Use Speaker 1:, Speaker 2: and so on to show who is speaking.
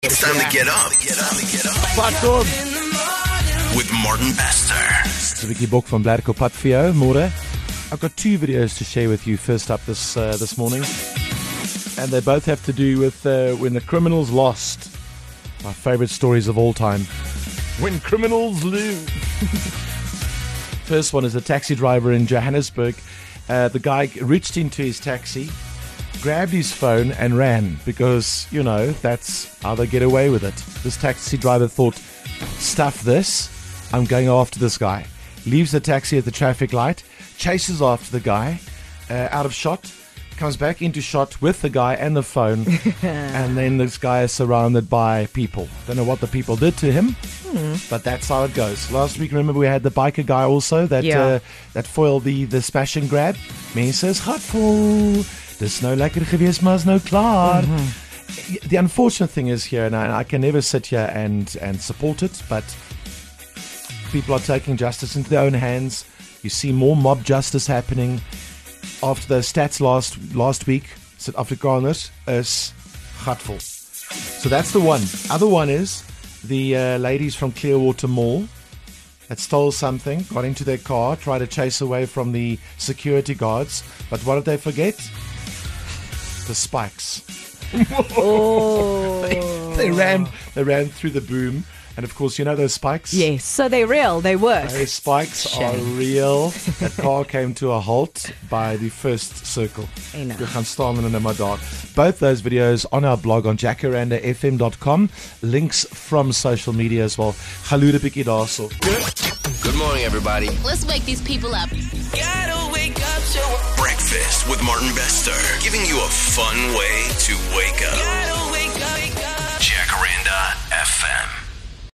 Speaker 1: It's time to get up.
Speaker 2: Patom.
Speaker 1: With Martin Bester.
Speaker 2: It's Vicky Book from Bladco Pat vir jou, môre. I've got two videos to share with you first up this morning. And they both have to do with when the criminals lost. My favorite stories of all time. When criminals lose. First one is a taxi driver in Johannesburg. The guy reached into his taxi, grabbed his phone and ran because, you know, that's how they get away with it. This taxi driver thought, stuff this, I'm going after this guy. Leaves the taxi at the traffic light, chases after the guy, out of shot, comes back into shot with the guy and the phone, and then this guy is surrounded by people. Don't know what the people did to him, but that's how it goes. Last week, remember, we had the biker guy also that foiled the smash and grab. Mense is gatvol. Dis nou lekker gewees, maar is nou klaar. The unfortunate thing is here, and I can never sit here and support it, but people are taking justice into their own hands. You see more mob justice happening. After the stats last week, Suid-Afrikaners is gatvol. So that's the one. Other one is the ladies from Clearwater Mall that stole something, got into their car, tried to chase away from the security guards. But what did they forget? The spikes. They ran through the boom. And of course, you know those spikes?
Speaker 3: Yes, so they're real, they work.
Speaker 2: Those spikes are real. That car came to a halt by the first circle.
Speaker 3: Enough.
Speaker 2: We gaan staan in 'n middag. Both those videos on our blog on jacarandafm.com. Links from social media as well. Galude bietjie daarso.
Speaker 1: Good morning, everybody.
Speaker 4: Let's wake these people up.
Speaker 1: Gotta wake up to breakfast with Martin Bester, giving you a fun way to wake up. Jacaranda FM.